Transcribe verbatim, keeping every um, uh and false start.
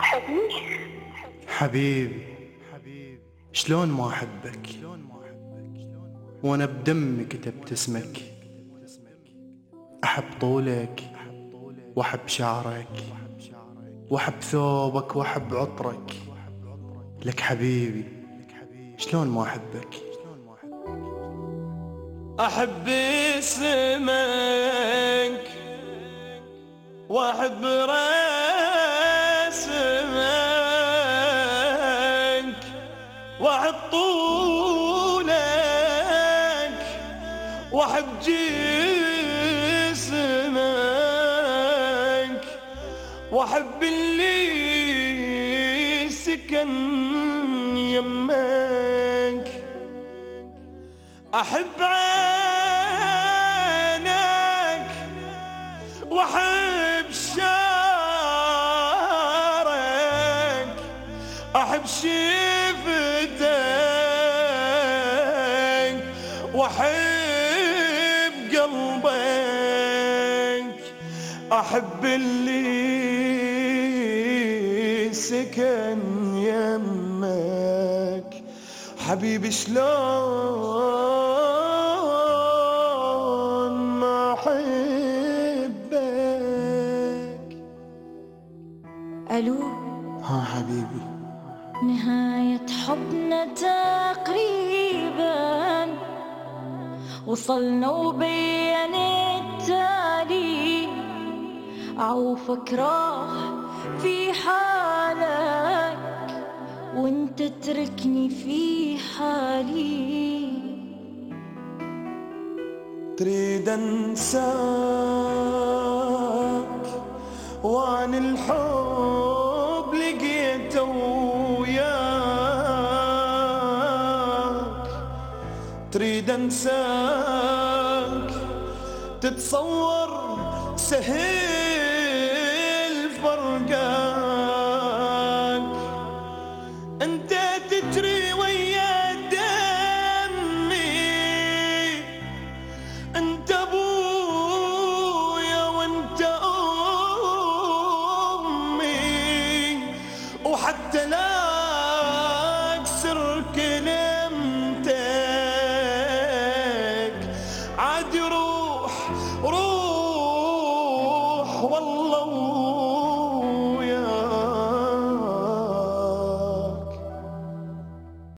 تحبني؟ حبيبي شلون ما أحبك وأنا بدمي كتبت اسمك. أحب طولك وأحب شعرك وأحب ثوبك وأحب عطرك. لك حبيبي شلون ما أحبك. أحب اسمك وأحب رسمك وأحب طولك وأحب جسمك وأحب اللي سكن يمك. أحب عينك وأحب شعرك أحب شفتك وأحب قلبك. أحب اللي سكن يمك. حبيبي شلون ما أحبك. ألو ها حبيبي نهاية حبنا تقريبا وصلنا وبين التالي. عوفك راح في حالك وانت تركني في حالي. تريد انساك وعن الحب لقيته وياك. تريد انساك تتصور سهل فرقاك. انت تجري ويا دمي انت